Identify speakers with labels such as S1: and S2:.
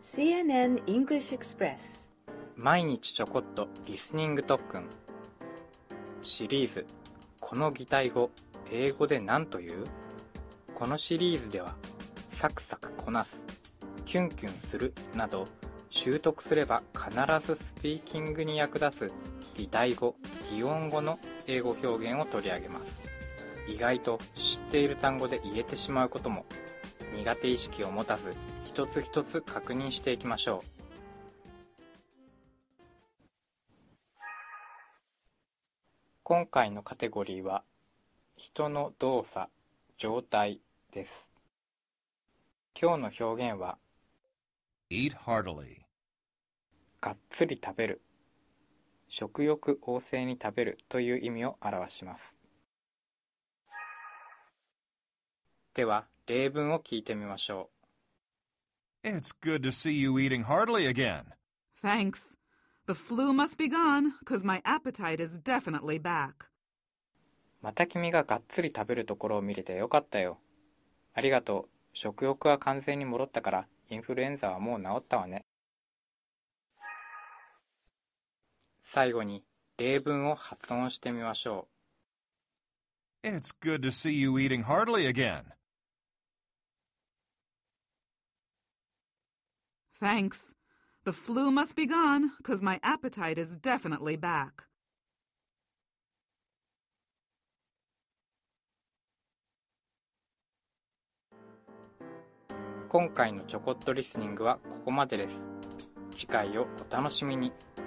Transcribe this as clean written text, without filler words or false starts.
S1: CNN English Express
S2: 毎日ちょこっとリスニング特訓シリーズこの擬態語英語で何という？このシリーズではサクサクこなす、キュンキュンするなど習得すれば必ずスピーキングに役立つ擬態語、擬音語の英語表現を取り上げます。意外と知っている単語で言えてしまうことも苦手意識を持たず一つ一つ確認していきましょう。今回のカテゴリーは人の動作、状態です。今日の表現は
S3: Eat heartily.
S2: がっつり食べる、食欲旺盛に食べるという意味を表します。では例文を聞いてみましょ
S3: う。It's good to see you eating heartily again.
S4: Thanks. The flu must be gone, 'cause my appetite is definitely back.
S2: また君ががっつり食べるところを見れてよかったよ。ありがとう。食欲は完全に戻ったからインフルエンザはもう治ったわね。最後に例文を発音してみましょ
S3: う。It's good to see you eating heartily again.
S4: Thanks. The flu must be gone, 'cause my appetite is definitely back.
S2: 今回のちょこっとリスニングはここまでです。次回をお楽しみに。